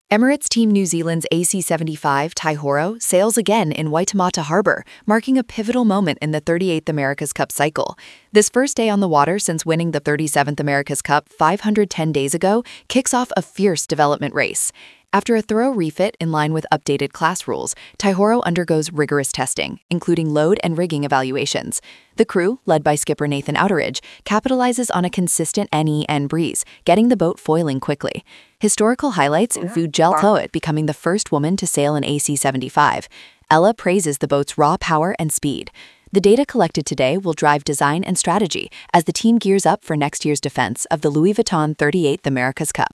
Emirates Team New Zealand's AC-75 Taihoro sails again in Waitemata Harbour, marking a pivotal moment in the 38th America's Cup cycle. This first day on the water since winning the 37th America's Cup 510 days ago kicks off a fierce development race. After a thorough refit in line with updated class rules, Taihoro undergoes rigorous testing, including load and rigging evaluations. The crew, led by skipper Nathan Outeridge, capitalizes on a consistent NEN breeze, getting the boat foiling quickly. Historical highlights include Jel Towett becoming the first woman to sail an AC-75. Ella praises the boat's raw power and speed. The data collected today will drive design and strategy as the team gears up for next year's defense of the Louis Vuitton 38th America's Cup.